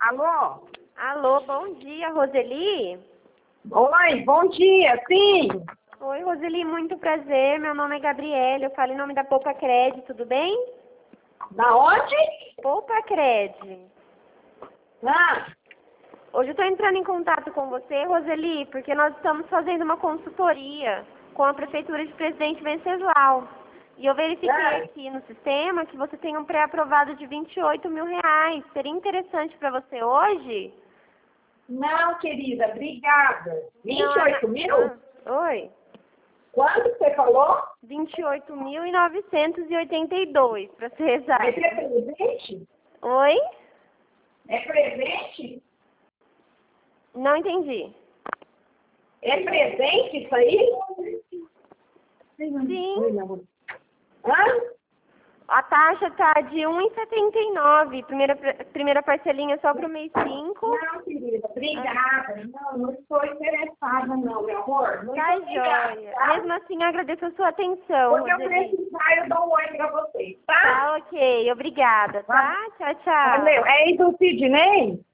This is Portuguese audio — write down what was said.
Alô? Alô, bom dia, Roseli? Oi, bom dia, sim. Oi, Roseli, muito prazer. Meu nome é Gabriela, eu falo em nome da Poupa Cred, tudo bem? Da onde? Poupa Cred. Ah, Hoje eu estou entrando em contato com você, Roseli, porque nós estamos fazendo uma consultoria com a Prefeitura de Presidente Venceslau. E eu verifiquei aqui no sistema que você tem um pré-aprovado de R$ 28 mil. Seria interessante para você hoje? não, querida, obrigada. 28 mil? Oi? Quanto você falou? 28.982, para ser exato. Mas é presente? Oi? É presente? Não entendi. É presente isso aí? Sim. Oi, meu amor. Hã? A taxa tá de 1,79. Primeira parcelinha só para o mês 5. Não, querida, obrigada. Não estou interessada não, meu amor. Muito Tá obrigada, joia. tá? Mesmo assim, eu agradeço a sua atenção, Quando eu Roseli. precisar, eu dou um oi pra vocês, tá? Tá ok. Obrigada, tá? Tchau, tchau. Valeu. É aí do Sidney?